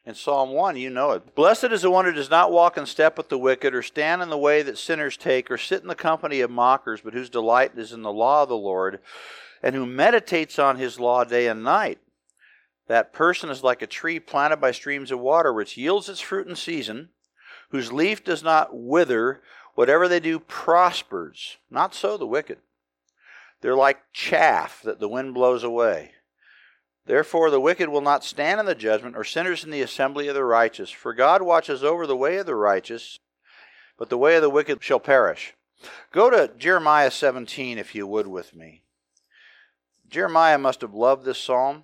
In Psalm 1, you know it. Blessed is the one who does not walk in step with the wicked, or stand in the way that sinners take, or sit in the company of mockers, but whose delight is in the law of the Lord, and who meditates on his law day and night. That person is like a tree planted by streams of water, which yields its fruit in season, whose leaf does not wither. Whatever they do prospers. Not so the wicked. They're like chaff that the wind blows away. Therefore the wicked will not stand in the judgment, or sinners in the assembly of the righteous. For God watches over the way of the righteous, but the way of the wicked shall perish. Go to Jeremiah 17, if you would, with me. Jeremiah must have loved this psalm.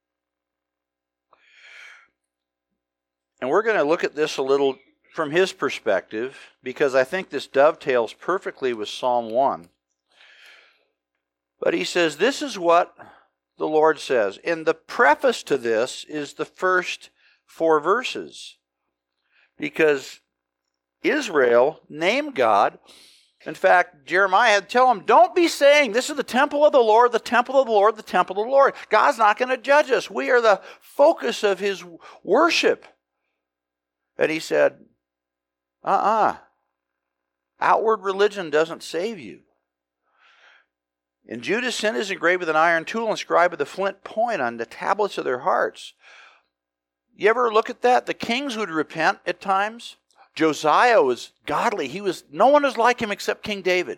And we're going to look at this a little from his perspective, because I think this dovetails perfectly with Psalm 1. But he says, this is what the Lord says. And the preface to this is the first 4 verses. Because Israel named God. In fact, Jeremiah had to tell him, don't be saying, this is the temple of the Lord, the temple of the Lord, the temple of the Lord. God's not going to judge us. We are the focus of his worship. And he said, outward religion doesn't save you. And Judah's sin is engraved with an iron tool, inscribed with a flint point on the tablets of their hearts. You ever look at that? The kings would repent at times. Josiah was godly. No one was like him except King David.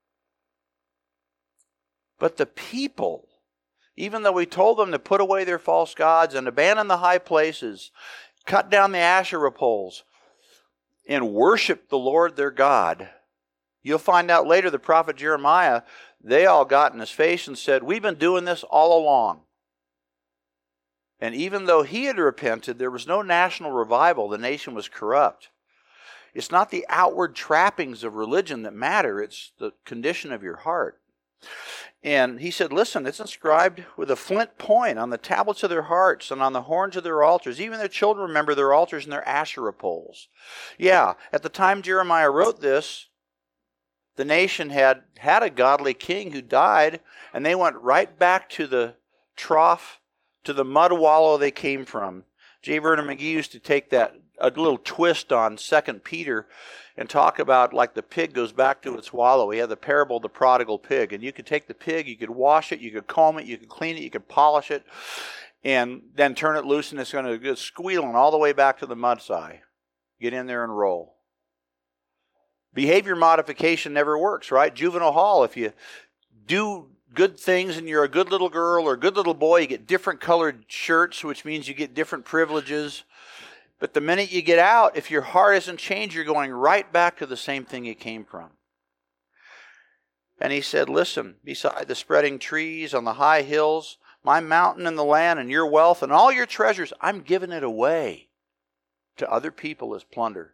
But the people, even though he told them to put away their false gods and abandon the high places, cut down the Asherah poles, and worship the Lord their God, you'll find out later the prophet Jeremiah, they all got in his face and said, we've been doing this all along. And even though he had repented, there was no national revival. The nation was corrupt. It's not the outward trappings of religion that matter. It's the condition of your heart. And he said, listen, it's inscribed with a flint point on the tablets of their hearts and on the horns of their altars. Even their children remember their altars and their Asherah poles. Yeah, at the time Jeremiah wrote this, the nation had a godly king who died, and they went right back to the trough, to the mud wallow they came from. J. Vernon McGee used to take a little twist on 2 Peter and talk about like the pig goes back to its wallow. He had the parable of the prodigal pig. And you could take the pig, you could wash it, you could comb it, you could clean it, you could polish it, and then turn it loose, and it's going to go squealing all the way back to the mud side. Get in there and roll. Behavior modification never works, right? Juvenile hall, if you do good things and you're a good little girl or a good little boy, you get different colored shirts, which means you get different privileges. But the minute you get out, if your heart isn't changed, you're going right back to the same thing you came from. And he said, listen, beside the spreading trees on the high hills, my mountain and the land and your wealth and all your treasures, I'm giving it away to other people as plunder.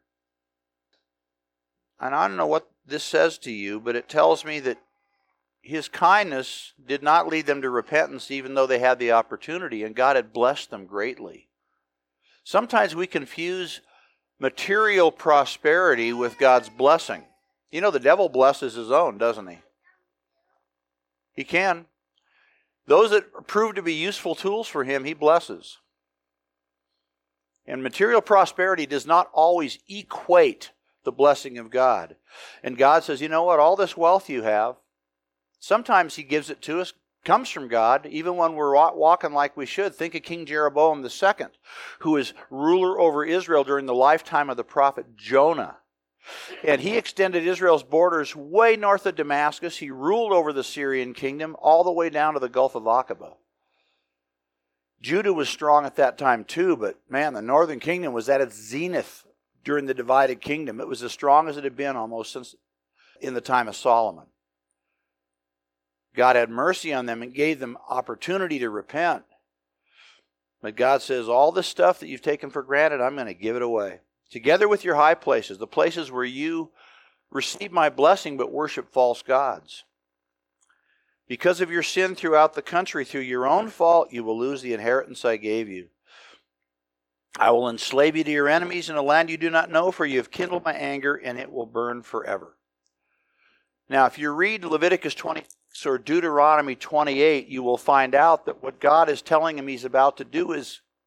And I don't know what this says to you, but it tells me that his kindness did not lead them to repentance, even though they had the opportunity, and God had blessed them greatly. Sometimes we confuse material prosperity with God's blessing. You know, the devil blesses his own, doesn't he? He can. Those that prove to be useful tools for him, he blesses. And material prosperity does not always equate the blessing of God. And God says, you know what, all this wealth you have, sometimes he gives it to us, comes from God, even when we're walking like we should. Think of King Jeroboam II, who was ruler over Israel during the lifetime of the prophet Jonah. And he extended Israel's borders way north of Damascus. He ruled over the Syrian kingdom all the way down to the Gulf of Aqaba. Judah was strong at that time too, but man, the northern kingdom was at its zenith during the divided kingdom. It was as strong as it had been almost since in the time of Solomon. God had mercy on them and gave them opportunity to repent. But God says, all this stuff that you've taken for granted, I'm going to give it away. Together with your high places, the places where you receive my blessing but worship false gods. Because of your sin throughout the country, through your own fault, you will lose the inheritance I gave you. I will enslave you to your enemies in a land you do not know, for you have kindled my anger, and it will burn forever. Now, if you read Leviticus 26 or Deuteronomy 28, you will find out that what God is telling him he's about to do is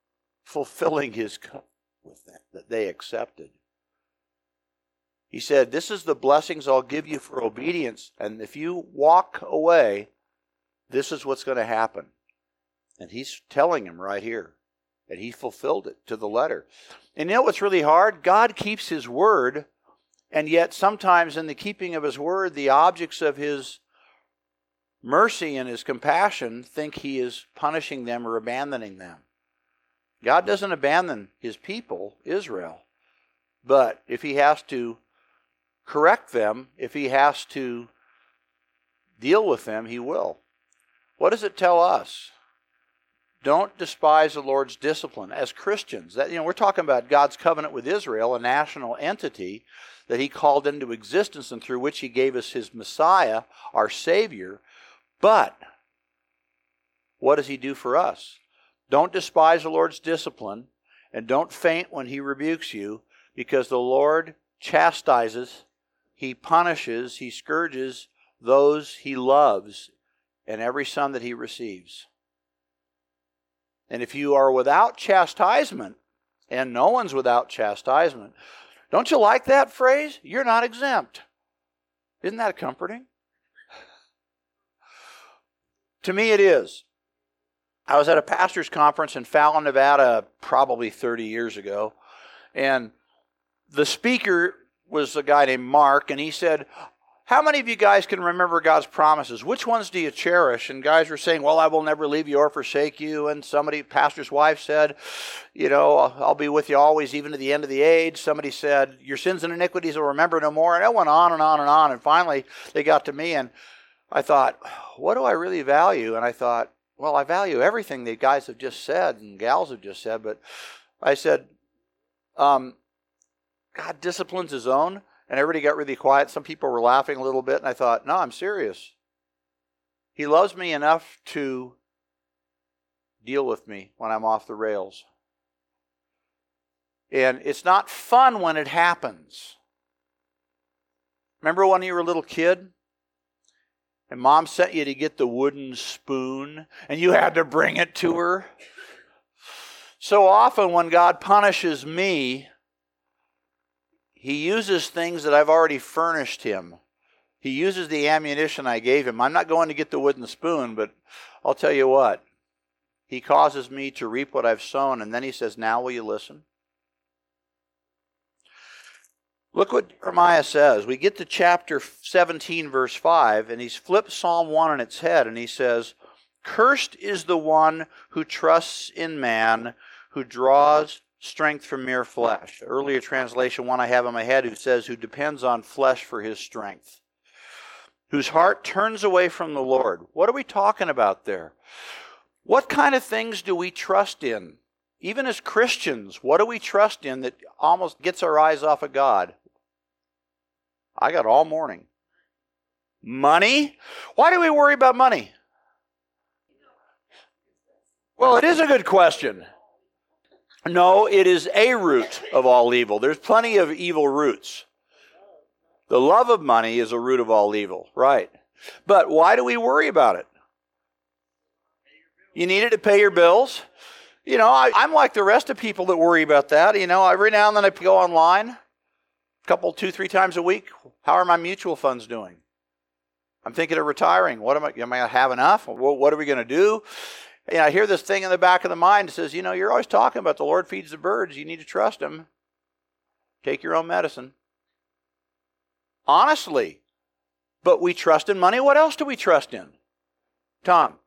fulfilling his covenant with them that they accepted. He said, this is the blessings I'll give you for obedience, and if you walk away, this is what's going to happen. And he's telling him right here. And he fulfilled it to the letter. And you know what's really hard? God keeps his word, and yet sometimes in the keeping of his word, the objects of his mercy and his compassion think he is punishing them or abandoning them. God doesn't abandon his people, Israel. But if he has to correct them, if he has to deal with them, he will. What does it tell us? Don't despise the Lord's discipline. As Christians, we're talking about God's covenant with Israel, a national entity that he called into existence and through which he gave us his Messiah, our Savior. But what does he do for us? Don't despise the Lord's discipline, and don't faint when he rebukes you, because the Lord chastises, he punishes, he scourges those he loves, and every son that he receives. And if you are without chastisement, and no one's without chastisement, don't you like that phrase? You're not exempt. Isn't that comforting? To me it is. I was at a pastor's conference in Fallon, Nevada, probably 30 years ago, and the speaker was a guy named Mark, and he said, how many of you guys can remember God's promises? Which ones do you cherish? And guys were saying, well, I will never leave you or forsake you. And pastor's wife said, I'll be with you always, even to the end of the age. Somebody said, your sins and iniquities will remember no more. And it went on and on and on. And finally, they got to me, and I thought, what do I really value? And I thought, well, I value everything the guys have just said and gals have just said. But I said, God disciplines his own. And everybody got really quiet. Some people were laughing a little bit. And I thought, no, I'm serious. He loves me enough to deal with me when I'm off the rails. And it's not fun when it happens. Remember when you were a little kid? And mom sent you to get the wooden spoon. And you had to bring it to her. So often when God punishes me, he uses things that I've already furnished him. He uses the ammunition I gave him. I'm not going to get the wooden spoon, but I'll tell you what. He causes me to reap what I've sown, and then he says, now will you listen? Look what Jeremiah says. We get to chapter 17, verse 5, and he's flipped Psalm 1 on its head, and he says, cursed is the one who trusts in man, who draws strength from mere flesh. Earlier translation, one I have in my head, who says, who depends on flesh for his strength. Whose heart turns away from the Lord. What are we talking about there? What kind of things do we trust in? Even as Christians, what do we trust in that almost gets our eyes off of God? I got all morning. Money? Why do we worry about money? Well, it is a good question. No, it is a root of all evil. There's plenty of evil roots. The love of money is a root of all evil, right? But why do we worry about it? You need it to pay your bills. I'm like the rest of people that worry about that. Every now and then I go online, 2-3 times a week. How are my mutual funds doing? I'm thinking of retiring. Am I going to have enough? What are we going to do? And I hear this thing in the back of the mind that says, you're always talking about the Lord feeds the birds. You need to trust him. Take your own medicine. Honestly. But we trust in money. What else do we trust in? Tom?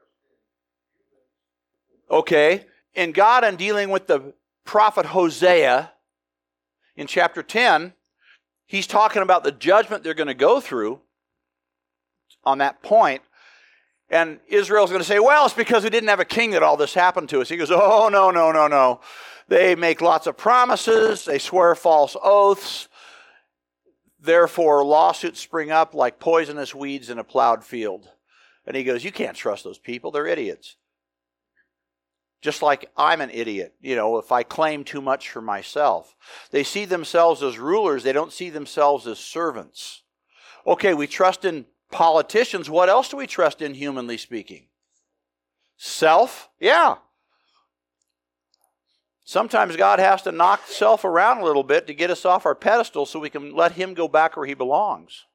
Okay. In God, in dealing with the prophet Hosea, in chapter 10, he's talking about the judgment they're going to go through on that point. And Israel's going to say, well, it's because we didn't have a king that all this happened to us. He goes, oh, no. They make lots of promises. They swear false oaths. Therefore, lawsuits spring up like poisonous weeds in a plowed field. And he goes, you can't trust those people. They're idiots. Just like I'm an idiot, if I claim too much for myself. They see themselves as rulers. They don't see themselves as servants. Okay, we trust in politicians. What else do we trust in, humanly speaking? Self? Yeah. Sometimes God has to knock self around a little bit to get us off our pedestal so we can let Him go back where He belongs.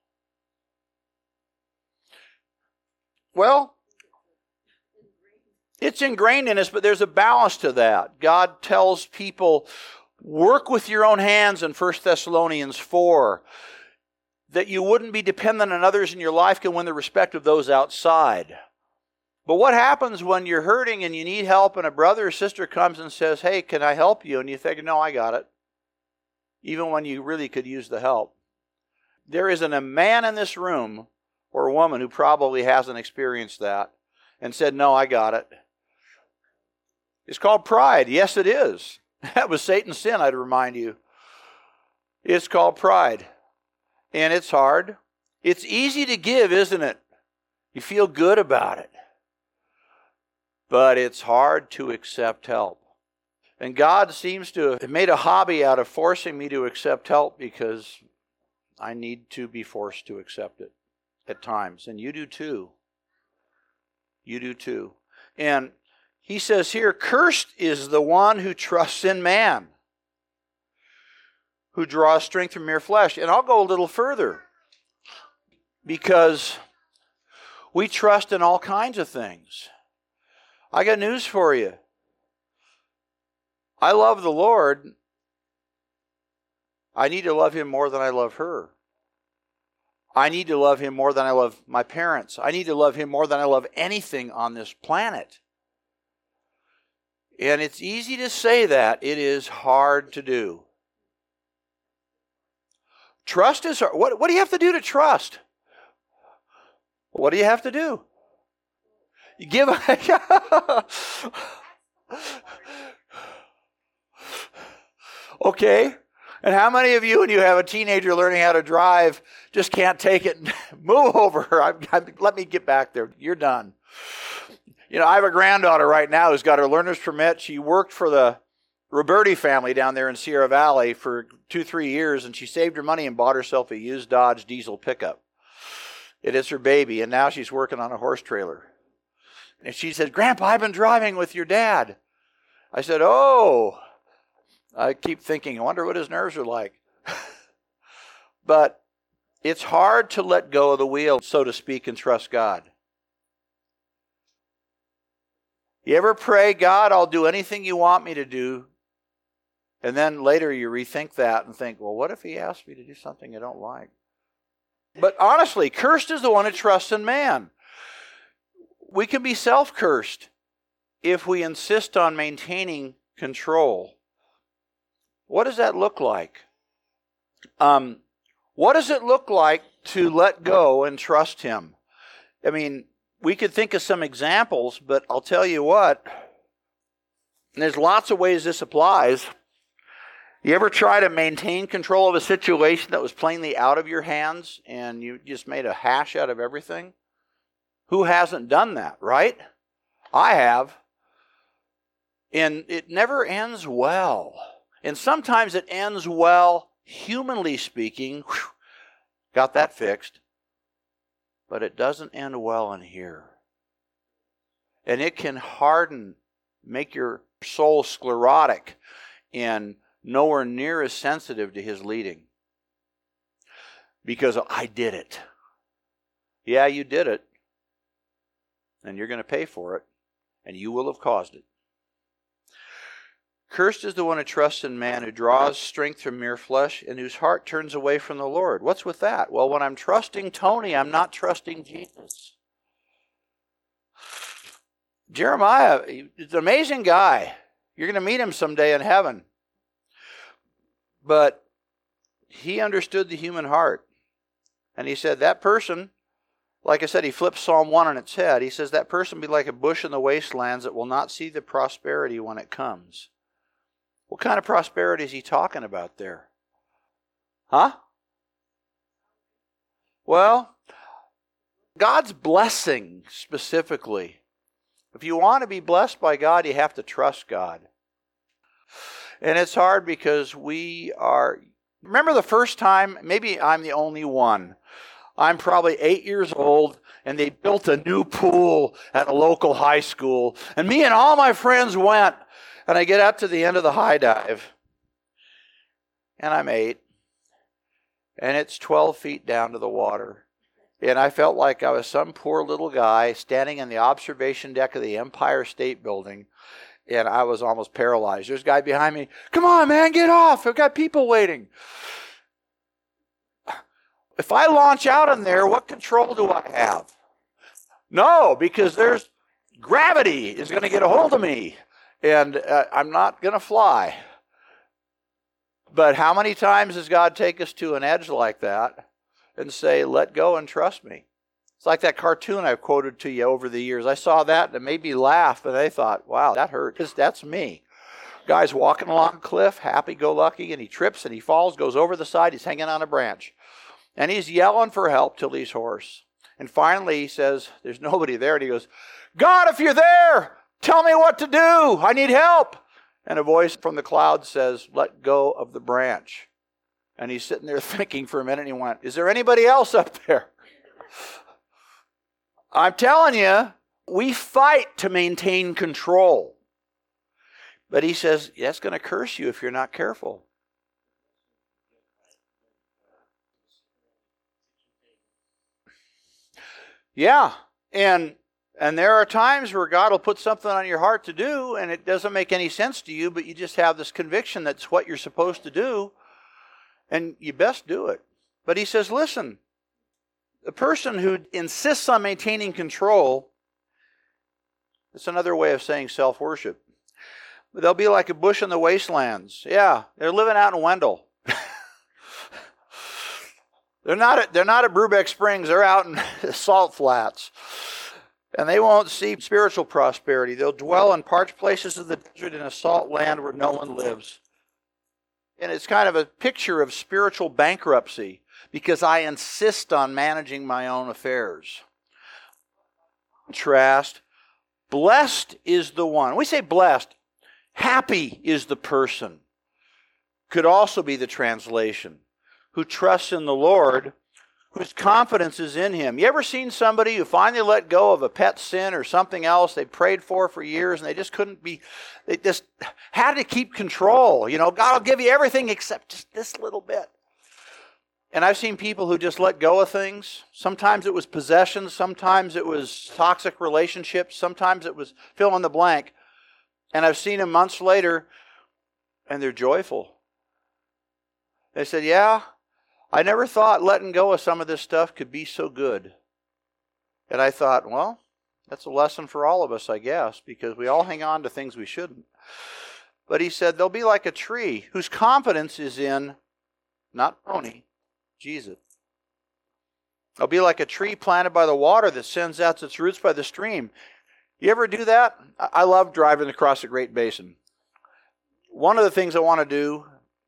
Well, it's ingrained in us, but there's a balance to that. God tells people, work with your own hands in 1 Thessalonians 4, that you wouldn't be dependent on others in your life can win the respect of those outside. But what happens when you're hurting and you need help and a brother or sister comes and says, hey, can I help you? And you think, no, I got it. Even when you really could use the help. There isn't a man in this room or a woman who probably hasn't experienced that and said, no, I got it. It's called pride. Yes, it is. That was Satan's sin, I'd remind you. It's called pride. And it's hard. It's easy to give, isn't it? You feel good about it. But it's hard to accept help. And God seems to have made a hobby out of forcing me to accept help because I need to be forced to accept it at times. And you do too. You do too. And he says here, cursed is the one who trusts in man, who draws strength from mere flesh. And I'll go a little further, because we trust in all kinds of things. I got news for you. I love the Lord. I need to love Him more than I love her. I need to love Him more than I love my parents. I need to love Him more than I love anything on this planet. And it's easy to say that. It is hard to do. Trust is hard. What do you have to do to trust? What do you have to do? You give. Okay. And how many of you, when you have a teenager learning how to drive, just can't take it and move over? Let me get back there. You're done. You know, I have a granddaughter right now who's got her learner's permit. She worked for the Roberti family down there in Sierra Valley for 2-3 years, and she saved her money and bought herself a used Dodge diesel pickup. It is her baby, and now she's working on a horse trailer. And she said, Grandpa, I've been driving with your dad. I said, oh. I keep thinking, I wonder what his nerves are like. But it's hard to let go of the wheel, so to speak, and trust God. You ever pray, God, I'll do anything you want me to do, and then later you rethink that and think, well, what if He asked me to do something I don't like? But honestly, cursed is the one who trusts in man. We can be self-cursed if we insist on maintaining control. What does that look like? What does it look like to let go and trust Him? I mean, we could think of some examples, but I'll tell you what, and there's lots of ways this applies. You ever try to maintain control of a situation that was plainly out of your hands and you just made a hash out of everything? Who hasn't done that, right? I have. And it never ends well. And sometimes it ends well, humanly speaking. Whew, got that fixed. But it doesn't end well in here. And it can harden, make your soul sclerotic and nowhere near as sensitive to His leading. Because I did it. Yeah, you did it. And you're going to pay for it. And you will have caused it. Cursed is the one who trusts in man, who draws strength from mere flesh, and whose heart turns away from the Lord. What's with that? Well, when I'm trusting Tony, I'm not trusting Jesus. Jeremiah, he's an amazing guy. You're going to meet him someday in heaven. But he understood the human heart. And he said, that person, like I said, he flips Psalm 1 on its head. He says, that person be like a bush in the wastelands that will not see the prosperity when it comes. What kind of prosperity is he talking about there? Huh? Well, God's blessing specifically. If you want to be blessed by God, you have to trust God. And it's hard because we are... Remember the first time, maybe I'm the only one. I'm probably 8 years old, and they built a new pool at a local high school. And me and all my friends went. And I get out to the end of the high dive, and I'm 8, and it's 12 feet down to the water. And I felt like I was some poor little guy standing in the observation deck of the Empire State Building, and I was almost paralyzed. There's a guy behind me, come on, man, get off. I've got people waiting. If I launch out in there, what control do I have? No, because there's gravity is going to get a hold of me, and I'm not going to fly. But how many times does God take us to an edge like that and say, let go and trust me? It's like that cartoon I've quoted to you over the years. I saw that and it made me laugh, and I thought, wow, that hurt. That's me. Guy's walking along a cliff, happy-go-lucky, and he trips and he falls, goes over the side, he's hanging on a branch. And he's yelling for help till he's hoarse. And finally he says, there's nobody there, and he goes, God, if you're there, tell me what to do. I need help. And a voice from the cloud says, let go of the branch. And he's sitting there thinking for a minute, and he went, is there anybody else up there? I'm telling you, we fight to maintain control. But he says, that's going to curse you if you're not careful. Yeah, and there are times where God will put something on your heart to do, and it doesn't make any sense to you, but you just have this conviction that's what you're supposed to do, and you best do it. But he says, listen, the person who insists on maintaining control, it's another way of saying self-worship. They'll be like a bush in the wastelands. Yeah, they're living out in Wendell. They're not at Brubeck Springs. They're out in salt flats. And they won't see spiritual prosperity. They'll dwell in parched places of the desert in a salt land where no one lives. And it's kind of a picture of spiritual bankruptcy because I insist on managing my own affairs. Contrast, blessed is the one. We say blessed. Happy is the person. Could also be the translation. Who trusts in the Lord, whose confidence is in Him. You ever seen somebody who finally let go of a pet sin or something else they prayed for years, and they just they just had to keep control. You know, God will give you everything except just this little bit. And I've seen people who just let go of things. Sometimes it was possessions, sometimes it was toxic relationships, sometimes it was fill in the blank. And I've seen them months later, and they're joyful. They said, yeah, I never thought letting go of some of this stuff could be so good. And I thought, well, that's a lesson for all of us, I guess, because we all hang on to things we shouldn't. But he said, they'll be like a tree whose confidence is in, not Tony, Jesus. They'll be like a tree planted by the water that sends out its roots by the stream. You ever do that? I love driving across the Great Basin. One of the things I want to do,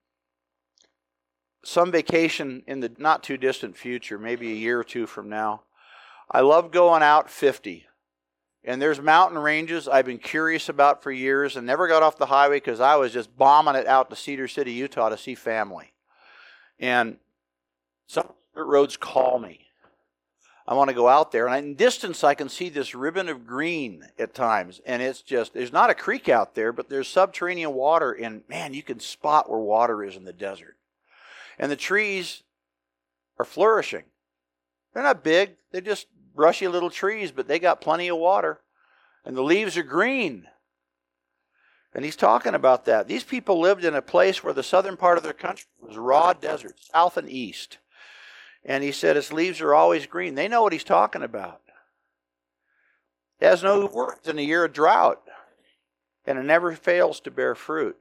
some vacation in the not too distant future, maybe a year or two from now, I love going out 50. And there's mountain ranges I've been curious about for years and never got off the highway because I was just bombing it out to Cedar City, Utah to see family. And some roads call me. I want to go out there. And in distance, I can see this ribbon of green at times. And it's just, there's not a creek out there, but there's subterranean water. And man, you can spot where water is in the desert. And the trees are flourishing. They're not big. They're just brushy little trees, but they got plenty of water. And the leaves are green. And he's talking about that. These people lived in a place where the southern part of their country was raw desert, south and east. And he said its leaves are always green. They know what he's talking about. It has no words in a year of drought. And it never fails to bear fruit.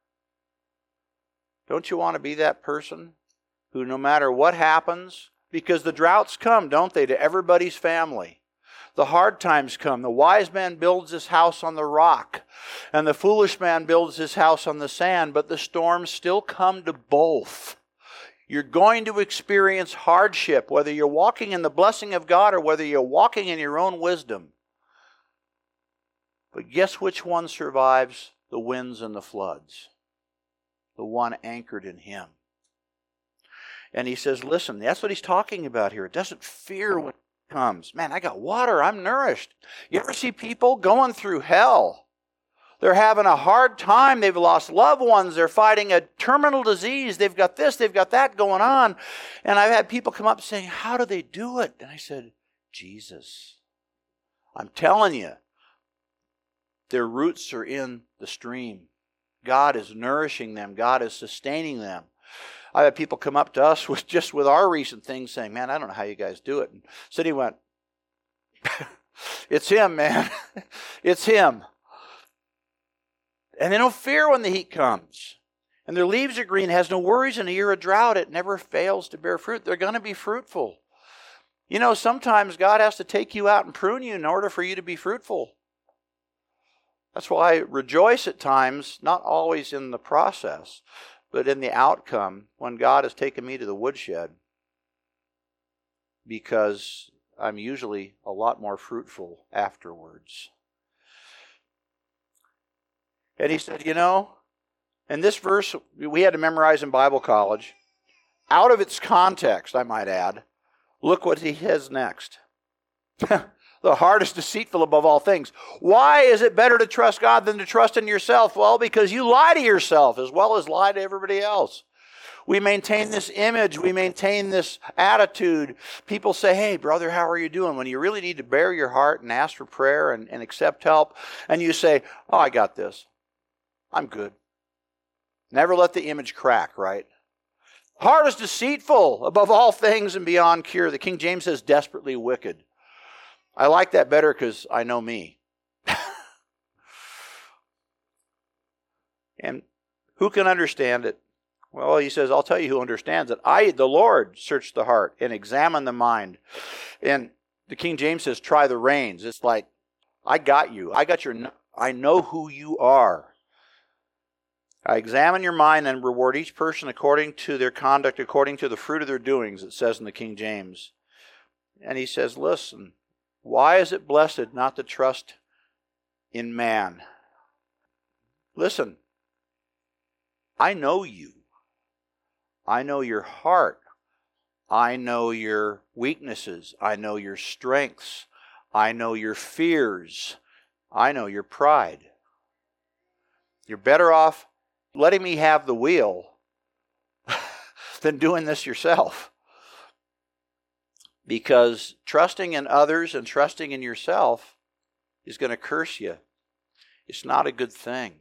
Don't you want to be that person who no matter what happens, because the droughts come, don't they, to everybody's family. The hard times come. The wise man builds his house on the rock, and the foolish man builds his house on the sand, but the storms still come to both. You're going to experience hardship, whether you're walking in the blessing of God or whether you're walking in your own wisdom. But guess which one survives the winds and the floods? The one anchored in Him. And he says, listen, that's what he's talking about here. It doesn't fear when it comes. Man, I got water. I'm nourished. You ever see people going through hell? They're having a hard time. They've lost loved ones. They're fighting a terminal disease. They've got this, they've got that going on. And I've had people come up saying, how do they do it? And I said, Jesus. I'm telling you, their roots are in the stream. God is nourishing them. God is sustaining them. I've had people come up to us with our recent things saying, man, I don't know how you guys do it. And Cindy went, it's Him, man. It's Him. And they don't fear when the heat comes. And their leaves are green, has no worries in a year of drought. It never fails to bear fruit. They're going to be fruitful. You know, sometimes God has to take you out and prune you in order for you to be fruitful. That's why I rejoice at times, not always in the process, but in the outcome when God has taken me to the woodshed, because I'm usually a lot more fruitful afterwards. And he said, you know, and this verse we had to memorize in Bible college. Out of its context, I might add, look what he says next. The heart is deceitful above all things. Why is it better to trust God than to trust in yourself? Well, because you lie to yourself as well as lie to everybody else. We maintain this image. We maintain this attitude. People say, hey, brother, how are you doing? When you really need to bare your heart and ask for prayer and accept help, and you say, oh, I got this. I'm good. Never let the image crack, right? Heart is deceitful above all things and beyond cure. The King James says desperately wicked. I like that better because I know me. And who can understand it? Well, he says, I'll tell you who understands it. I, the Lord, search the heart and examine the mind. And the King James says, try the reins. It's like, I got you. I know who you are. I examine your mind and reward each person according to their conduct, according to the fruit of their doings, it says in the King James. And he says, listen, why is it blessed not to trust in man? Listen, I know you. I know your heart. I know your weaknesses. I know your strengths. I know your fears. I know your pride. You're better off letting me have the wheel than doing this yourself. Because trusting in others and trusting in yourself is going to curse you. It's not a good thing.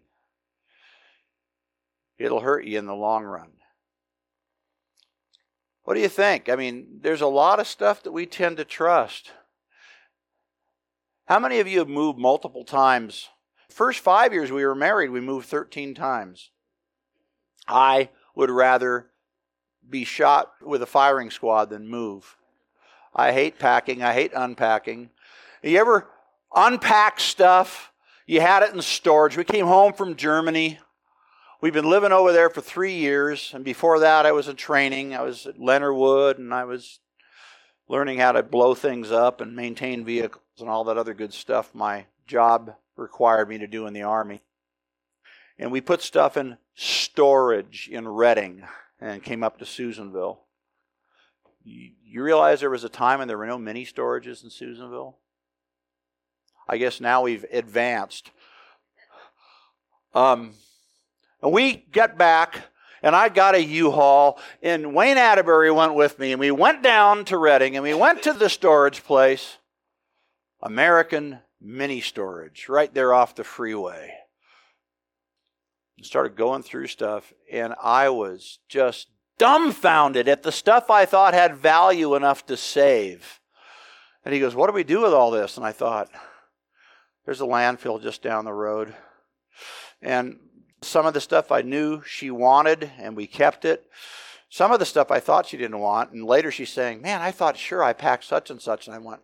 It'll hurt you in the long run. What do you think? I mean, there's a lot of stuff that we tend to trust. How many of you have moved multiple times? First 5 years we were married, we moved 13 times. I would rather be shot with a firing squad than move. I hate packing. I hate unpacking. You ever unpack stuff? You had it in storage. We came home from Germany. We've been living over there for 3 years. And before that, I was in training. I was at Leonard Wood, and I was learning how to blow things up and maintain vehicles and all that other good stuff my job required me to do in the Army. And we put stuff in storage in Reading and came up to Susanville. You realize there was a time when there were no mini storages in Susanville? I guess now we've advanced. And we got back, and I got a U-Haul, and Wayne Atterbury went with me, and we went down to Reading, and we went to the storage place, American Mini Storage, right there off the freeway. And started going through stuff, and I was just dumbfounded at the stuff I thought had value enough to save. And he goes, what do we do with all this? And I thought, there's a landfill just down the road. And some of the stuff I knew she wanted, and we kept it. Some of the stuff I thought she didn't want, and later she's saying, man, I thought sure I packed such and such. And I went,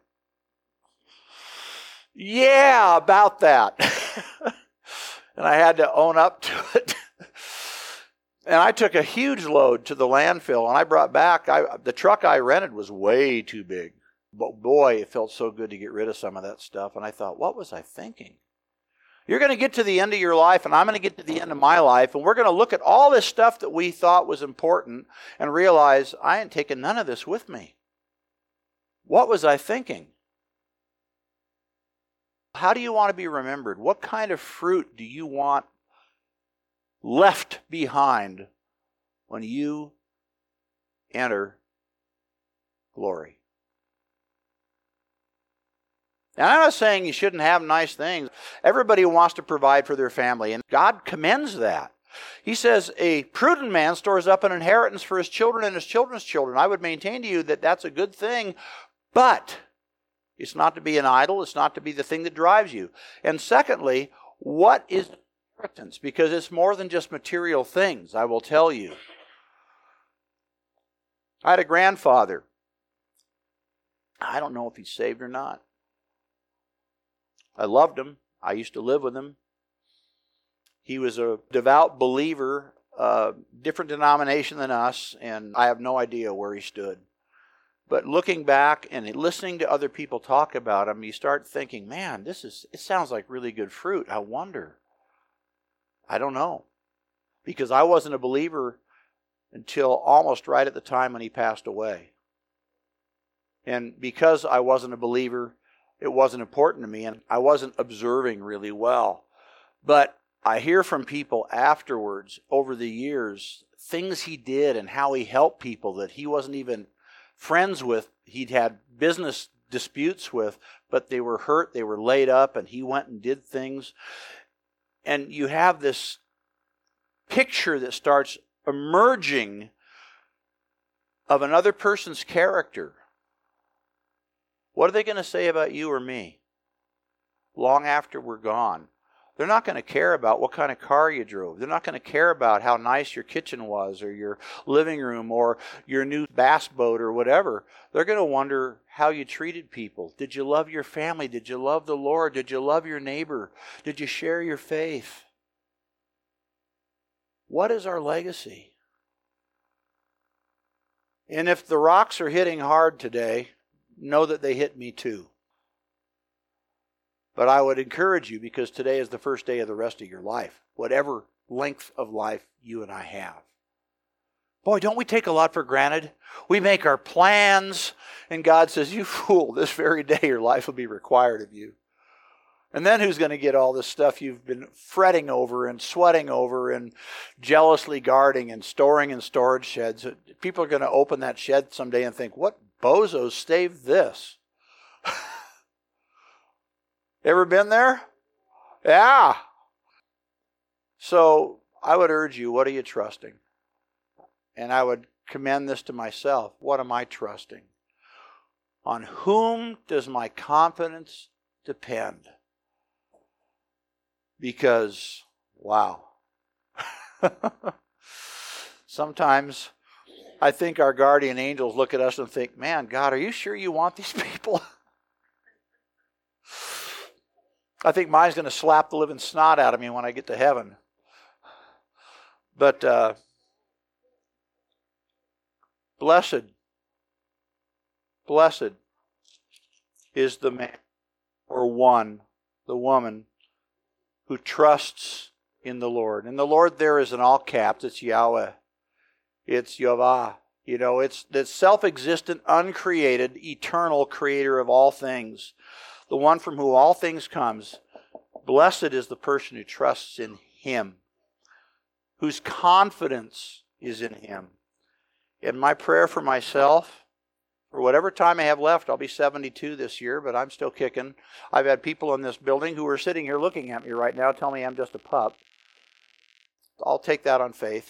yeah, about that. And I had to own up to it. And I took a huge load to the landfill, and I brought back, the truck I rented was way too big. But boy, it felt so good to get rid of some of that stuff. And I thought, what was I thinking? You're going to get to the end of your life, and I'm going to get to the end of my life, and we're going to look at all this stuff that we thought was important and realize I ain't taking none of this with me. What was I thinking? How do you want to be remembered? What kind of fruit do you want left behind when you enter glory? Now, I'm not saying you shouldn't have nice things. Everybody wants to provide for their family, and God commends that. He says, a prudent man stores up an inheritance for his children and his children's children. I would maintain to you that that's a good thing, but it's not to be an idol. It's not to be the thing that drives you. And secondly, what is inheritance? Because it's more than just material things, I will tell you. I had a grandfather. I don't know if he's saved or not. I loved him. I used to live with him. He was a devout believer, different denomination than us, and I have no idea where he stood. But looking back and listening to other people talk about him, you start thinking, man, it sounds like really good fruit. I wonder. I don't know. Because I wasn't a believer until almost right at the time when he passed away. And because I wasn't a believer, it wasn't important to me, and I wasn't observing really well. But I hear from people afterwards, over the years, things he did and how he helped people that he wasn't even friends with. He'd had business disputes with, but they were hurt, they were laid up, and he went and did things. And you have this picture that starts emerging of another person's character. What are they going to say about you or me long after we're gone? They're not going to care about what kind of car you drove. They're not going to care about how nice your kitchen was or your living room or your new bass boat or whatever. They're going to wonder how you treated people. Did you love your family? Did you love the Lord? Did you love your neighbor? Did you share your faith? What is our legacy? And if the rocks are hitting hard today, know that they hit me too. But I would encourage you, because today is the first day of the rest of your life, whatever length of life you and I have. Boy, don't we take a lot for granted? We make our plans, and God says, you fool, this very day your life will be required of you. And then who's going to get all this stuff you've been fretting over and sweating over and jealously guarding and storing in storage sheds? People are going to open that shed someday and think, what bozos saved this? Ever been there? Yeah. So I would urge you, what are you trusting? And I would commend this to myself. What am I trusting? On whom does my confidence depend? Because, wow. Sometimes I think our guardian angels look at us and think, man, God, are you sure you want these people? I think mine's going to slap the living snot out of me when I get to heaven. But blessed is the man or the woman who trusts in the Lord. And the Lord there is in all caps. It's Yahweh. It's Yahweh. You know, it's the self-existent, uncreated, eternal creator of all things. The one from whom all things comes. Blessed is the person who trusts in Him, whose confidence is in Him. And my prayer for myself, for whatever time I have left, I'll be 72 this year, but I'm still kicking. I've had people in this building who are sitting here looking at me right now, telling me I'm just a pup. I'll take that on faith.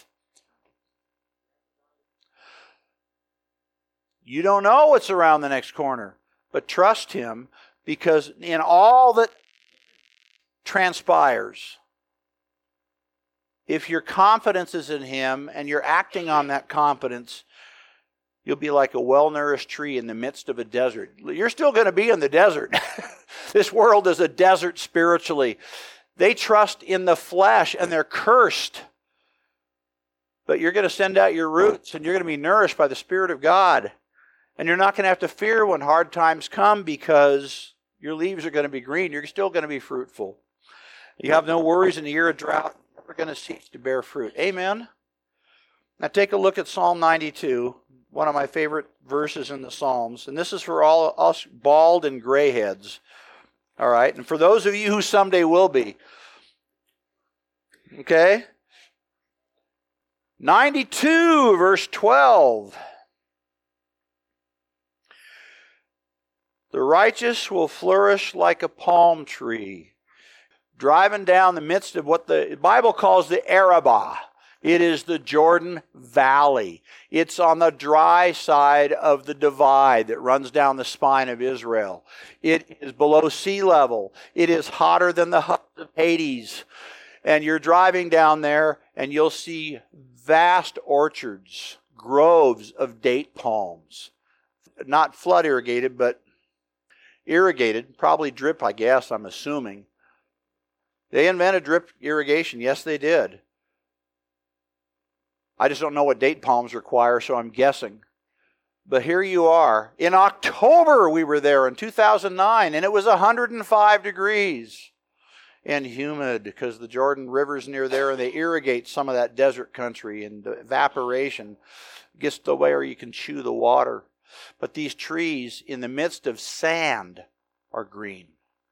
You don't know what's around the next corner, but trust Him. Because in all that transpires, if your confidence is in Him and you're acting on that confidence, you'll be like a well-nourished tree in the midst of a desert. You're still going to be in the desert. This world is a desert spiritually. They trust in the flesh and they're cursed. But you're going to send out your roots and you're going to be nourished by the Spirit of God. And you're not going to have to fear when hard times come, because your leaves are going to be green. You're still going to be fruitful. You have no worries in the year of drought. You're going to cease to bear fruit. Amen? Now take a look at Psalm 92, one of my favorite verses in the Psalms. And this is for all us bald and gray heads. All right? And for those of you who someday will be. Okay? 92, verse 12. The righteous will flourish like a palm tree, driving down the midst of what the Bible calls the Arabah. It is the Jordan Valley. It's on the dry side of the divide that runs down the spine of Israel. It is below sea level. It is hotter than the huts of Hades. And you're driving down there and you'll see vast orchards, groves of date palms. Not flood irrigated, but irrigated, probably drip, I guess, I'm assuming. They invented drip irrigation. Yes, they did. I just don't know what date palms require, so I'm guessing. But here you are. In October, we were there in 2009, and it was 105 degrees and humid because the Jordan River's near there, and they irrigate some of that desert country, and the evaporation gets to the way where you can chew the water. But these trees in the midst of sand are green.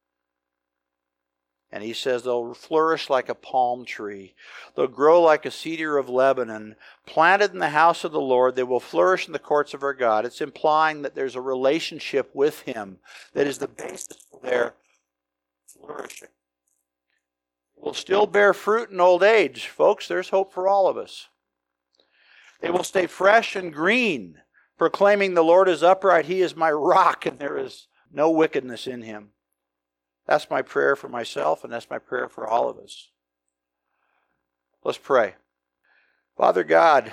And he says they'll flourish like a palm tree. They'll grow like a cedar of Lebanon. Planted in the house of the Lord, they will flourish in the courts of our God. It's implying that there's a relationship with Him that is the basis for their flourishing. Will still bear fruit in old age. Folks, there's hope for all of us. They will stay fresh and green, proclaiming the Lord is upright. He is my rock, and there is no wickedness in Him. That's my prayer for myself, and that's my prayer for all of us. Let's pray. Father God,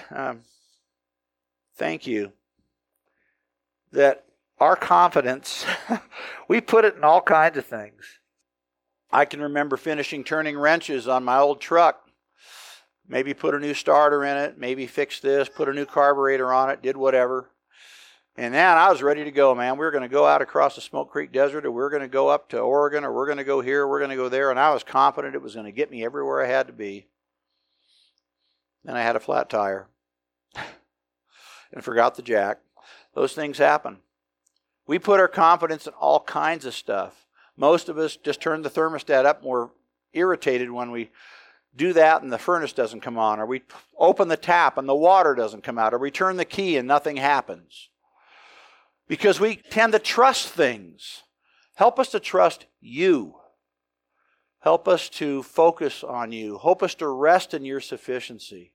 thank you that our confidence, we put it in all kinds of things. I can remember finishing turning wrenches on my old truck. Maybe put a new starter in it, maybe fix this, put a new carburetor on it, did whatever. And then I was ready to go, man. We were going to go out across the Smoke Creek Desert, or we were going to go up to Oregon, or we're going to go here, we're going to go there. And I was confident it was going to get me everywhere I had to be. Then I had a flat tire and forgot the jack. Those things happen. We put our confidence in all kinds of stuff. Most of us just turn the thermostat up and we're irritated when we do that and the furnace doesn't come on, or we open the tap and the water doesn't come out, or we turn the key and nothing happens. Because we tend to trust things. Help us to trust you. Help us to focus on you. Help us to rest in your sufficiency.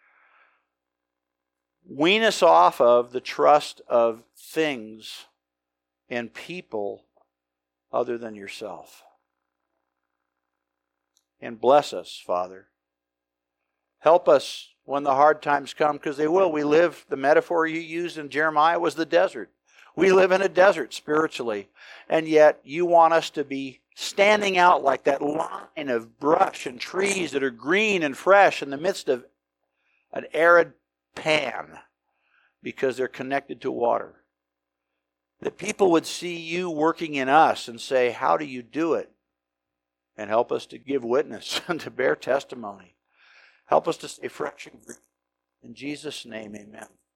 Wean us off of the trust of things and people other than yourself. And bless us, Father. Help us when the hard times come, because they will. We live, the metaphor you used in Jeremiah was the desert. We live in a desert spiritually, and yet you want us to be standing out like that line of brush and trees that are green and fresh in the midst of an arid pan because they're connected to water. That people would see you working in us and say, how do you do it? And help us to give witness and to bear testimony. Help us to stay fresh and green. In Jesus' name, amen.